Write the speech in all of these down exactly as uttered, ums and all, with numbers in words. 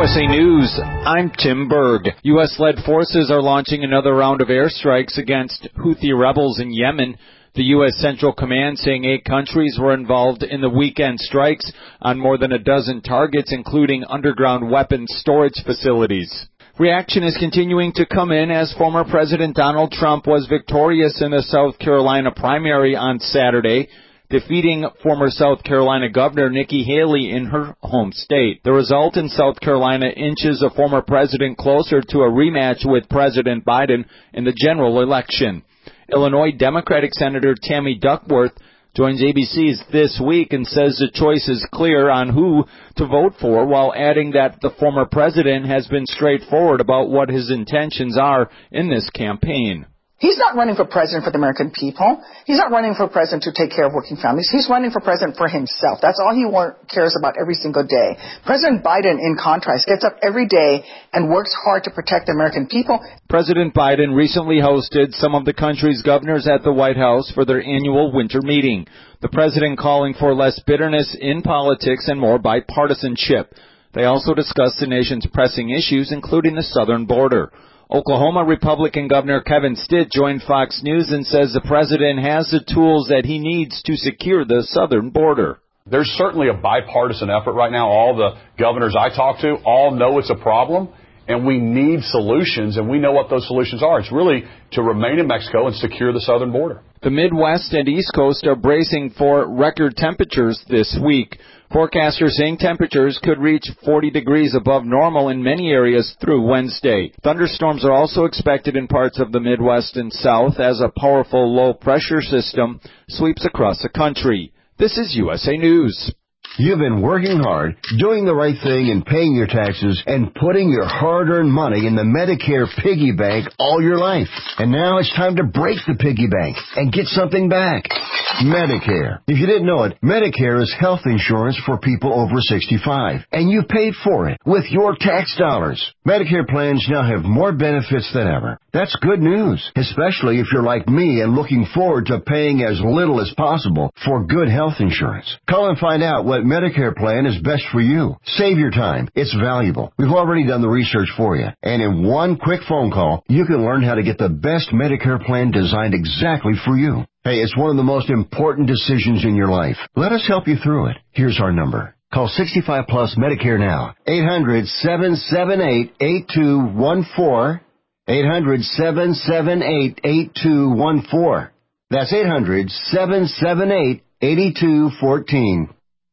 S A News, I'm Tim Berg. U S-led forces are launching another round of airstrikes against Houthi rebels in Yemen. The U S Central Command saying eight countries were involved in the weekend strikes on more than a dozen targets, including underground weapons storage facilities. Reaction is continuing to come in as former President Donald Trump was victorious in the South Carolina primary on Saturday, defeating former South Carolina Governor Nikki Haley in her home state. The result in South Carolina inches a former president closer to a rematch with President Biden in the general election. Illinois Democratic Senator Tammy Duckworth joins A B C's This Week and says the choice is clear on who to vote for, while adding that the former president has been straightforward about what his intentions are in this campaign. He's not running for president for the American people. He's not running for president to take care of working families. He's running for president for himself. That's all he want, cares about every single day. President Biden, in contrast, gets up every day and works hard to protect the American people. President Biden recently hosted some of the country's governors at the White House for their annual winter meeting. The president calling for less bitterness in politics and more bipartisanship. They also discussed the nation's pressing issues, including the southern border. Oklahoma Republican Governor Kevin Stitt joined Fox News and says the president has the tools that he needs to secure the southern border. There's certainly a bipartisan effort right now. All the governors I talk to all know it's a problem, and we need solutions, and we know what those solutions are. It's really to remain in Mexico and secure the southern border. The Midwest and East Coast are bracing for record temperatures this week. Forecasters saying temperatures could reach forty degrees above normal in many areas through Wednesday. Thunderstorms are also expected in parts of the Midwest and South as a powerful low-pressure system sweeps across the country. This is U S A News. You've been working hard, doing the right thing and paying your taxes and putting your hard-earned money in the Medicare piggy bank all your life. And now it's time to break the piggy bank and get something back. Medicare. If you didn't know it, Medicare is health insurance for people over sixty-five. And you paid for it with your tax dollars. Medicare plans now have more benefits than ever. That's good news, especially if you're like me and looking forward to paying as little as possible for good health insurance. Call and find out what Medicare plan is best for you. Save your time. It's valuable. We've already done the research for you. And in one quick phone call, you can learn how to get the best Medicare plan designed exactly for you. Hey, it's one of the most important decisions in your life. Let us help you through it. Here's our number. Call sixty-five plus Medicare now. eight hundred, seven seven eight, eight two one four. eight hundred, seven seven eight, eight two one four. That's eight hundred, seven seven eight, eight two one four.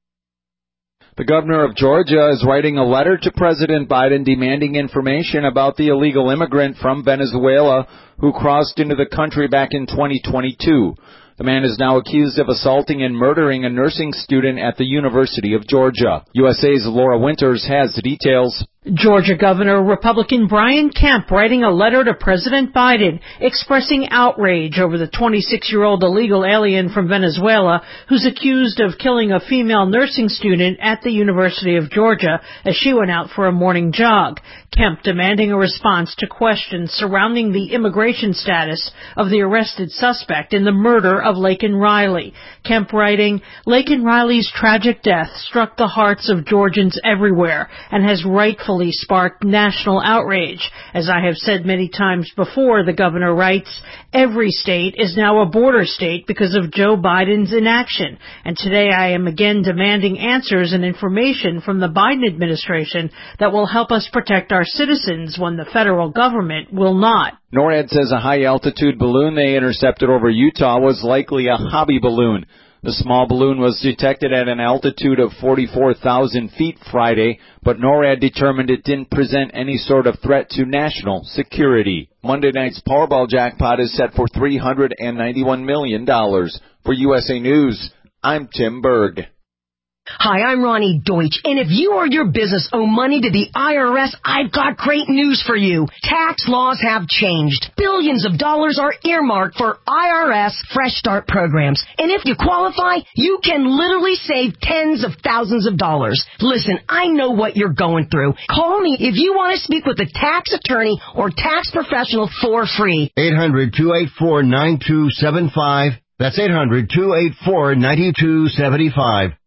The governor of Georgia is writing a letter to President Biden demanding information about the illegal immigrant from Venezuela who crossed into the country back in twenty twenty-two. The man is now accused of assaulting and murdering a nursing student at the University of Georgia. U S A's Laura Winters has the details. Georgia Governor Republican Brian Kemp writing a letter to President Biden expressing outrage over the twenty-six-year-old illegal alien from Venezuela who's accused of killing a female nursing student at the University of Georgia as she went out for a morning jog. Kemp demanding a response to questions surrounding the immigration status of the arrested suspect in the murder of Laken Riley. Kemp writing, Laken Riley's tragic death struck the hearts of Georgians everywhere and has rightfully sparked national outrage. As I have said many times before, the governor writes, every state is now a border state because of Joe Biden's inaction. And today I am again demanding answers and information from the Biden administration that will help us protect our citizens when the federal government will not. NORAD says a high-altitude balloon they intercepted over Utah was likely a hobby balloon. The small balloon was detected at an altitude of forty-four thousand feet Friday, but NORAD determined it didn't present any sort of threat to national security. Monday night's Powerball jackpot is set for three hundred ninety-one million dollars. For U S A News, I'm Tim Berg. Hi, I'm Ronnie Deutsch, and if you or your business owe money to the I R S, I've got great news for you. Tax laws have changed. Billions of dollars are earmarked for I R S Fresh Start programs, and if you qualify, you can literally save tens of thousands of dollars. Listen, I know what you're going through. Call me if you want to speak with a tax attorney or tax professional for free. eight hundred, two eight four, nine two seven five. That's eight hundred, two eight four, nine two seven five.